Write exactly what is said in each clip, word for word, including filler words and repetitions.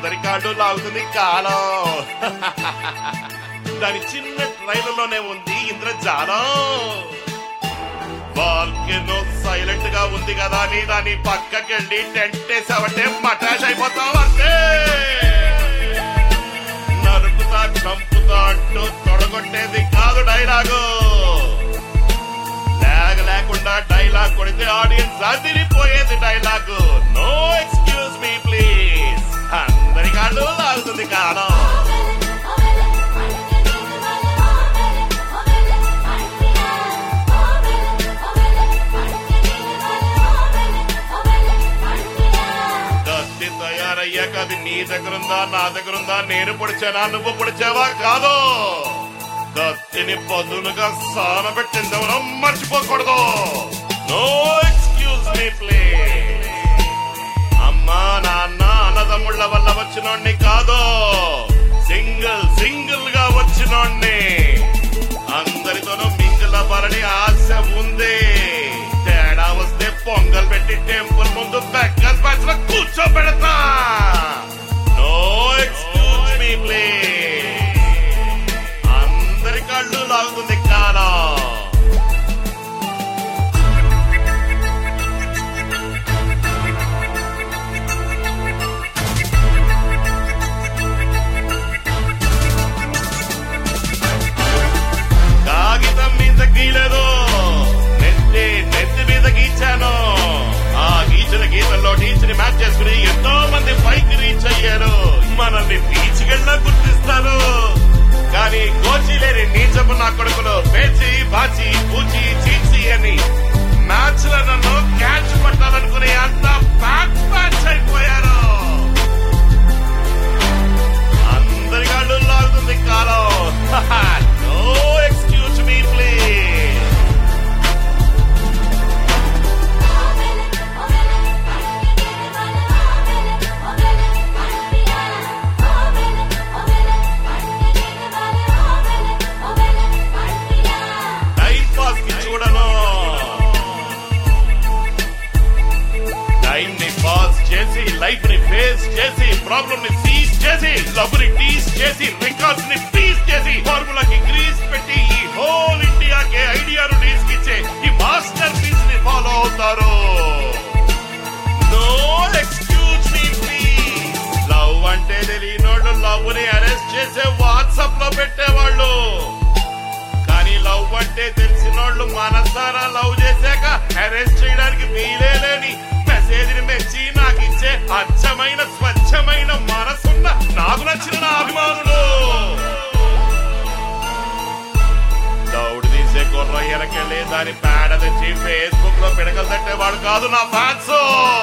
అందరి కాళ్ళు లాగుతుంది కాలం. దాని చిన్న ట్రైలర్లోనే ఉంది ఇంద్రజాలం. వాల్కెనో సైలెంట్ గా ఉంది కదా అని దాని పక్కకెళ్ళి టెంట్ వేసావంటే మటాష్ అయిపోతావంటే. నరుకుతా చంపుతా అంటూ తొడగొట్టేది కాదు డైలాగు. లాగ్ లేకుండా డైలాగ్ కొడితే ఆడియన్స్ అదిరిపోయేది dialogue. No excuse me please. అందరి కాళ్ళు లాగుతుంది కాలం. తయారయ్యాక అది నీ దగ్గరుందా నా దగ్గరుందా, నేను పొడిచానా నువ్వు పొడిచావా కాదు. కత్తిని పదునుగా సానబెట్టిందెవరో మర్చిపోకూడదు. No excuse me please. అమ్మా నాన్న అన్నదమ్ముళ్ళ వల్ల వచ్చినోడ్ని కాదు, సింగిల్ సింగిల్ గా వచ్చినోడ్ని. అందరితోనూ మింగిల్ అవ్వాలని ఆశ ఉంది. తేడా వస్తే పొంగల్ పెట్టి టెంపుల్ ముందు బెక్కస్ బ్యాచ్ లో కూర్చోబెడతా. No excuse me please. అందరి కాళ్ళు లాగుతుంది కాలం. కాగితం మీద గీలేదు, నెత్తి నెత్తి మీద గీచాను. ఆ గీచిన గీతల్లో టీచర్ మ్యాచ్ చేసుకుని ఎంతో మంది పైకి రీచ్ అయ్యారు. మనల్ని బీచ్కెళ్ళా గుర్తిస్తారు. కానీ కోచి లేని నీచపు నా కొడుకులు పేచి బాచి పూచి చీచి అని మ్యాచ్ లో నన్ను క్యాచ్ పట్టాలనుకుని అంతా బ్యాక్ బ్యాచ్ అయిపోయారు. అందరి కాళ్ళు లాగుతుంది కాలం. No excuse me please. Life ని ఫేస్ చేసి ప్రాబ్లమ్ ని సీజ్ చేసి లవ్ ని టీస్ చేసి రికార్డ్స్ ని పీస్ చేసి ఫార్ములాకి గ్రీస్ పెట్టి ఈ హోల్ ఇండియాకే ఐడియాను తీసుకిచ్చే ఈ మాస్టర్ పీస్ ని ఫాలో అవుతారు. No excuse me please. Love అంటే తెలియనోళ్ళు లవ్ ని అరెస్ట్ చేసే వాట్సాప్ లో పెట్టేవాళ్ళు. కానీ లవ్ అంటే తెలిసినోళ్ళు మనసారా లవ్ చేశాక అరెస్ట్ చేయడానికి వీలే లేని మెసేజ్ని మెచ్చి నాకు ఇచ్చే అచ్చమైన స్వచ్ఛమైన మనసున్న నాకు నచ్చిన నా అభిమానులు. దౌడు తీసే కుర్ర ఎనకెళ్ళి దాని పేడ తెచ్చి ఫేస్బుక్ లో పిడకలు తట్టేవాడు కాదు నా ఫ్యాన్స్.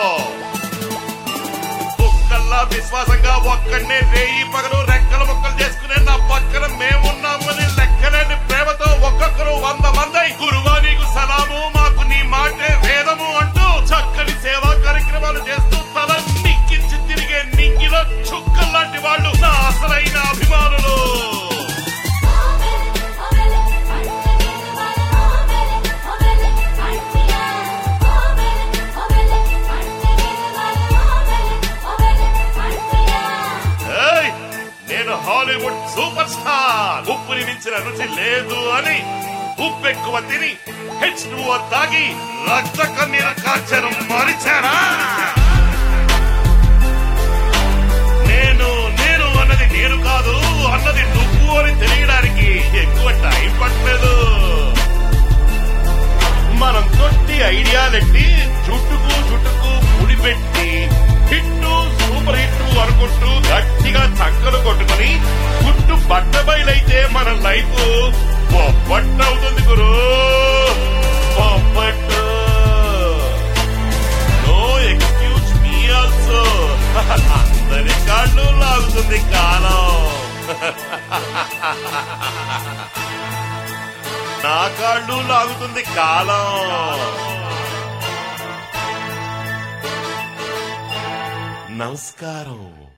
కుక్కల్లా విశ్వాసంగా ఒక్కడనే రేయి పగలు రెక్కల ముక్కలు చేసుకునే నా పక్కన మేమున్నామని లెక్కలేని ప్రేమతో ఒక్కొక్కరు వంద మంది గురువా నీకు సలాము మాకు నీ మాటే వేదము అంటూ చక్కని సేవా కార్యక్రమాలు చేస్తూ తల నిక్కించి తిరిగే నింగిలో చుక్కల్లాంటి వాళ్ళు నా అసలైన అభిమానులు. నేను హాలీవుడ్ సూపర్ స్టార్. ఉప్పుని మించిన రుచి లేదు అని ఉప్పెక్కువ తిని హెచ్ టూ ఓ తాగి రక్త కన్నీర కార్చను మరిచారా? నేను నేను అన్నది నేను కాదు, అన్నది నువ్వు అని తెలియడానికి ఎక్కువ టైం పట్టలేదు. మనం తొట్టి ఐడియాలెట్టి చుట్టుకు చుట్టుకు ముడిపెట్టి హిట్టు సూపర్ హిట్ అనుకుంటూ గట్టిగా చక్కలు కొట్టుకుని గుట్టు బట్ట బయలైతే మన లైఫ్ పొప్పట్టు అవుతుంది గురు, పొప్పట్టు. No excuse me also. అందరి కాళ్ళు లాగుతుంది కాలం. నా కాళ్ళు లాగుతుంది కాలం. నమస్కారం.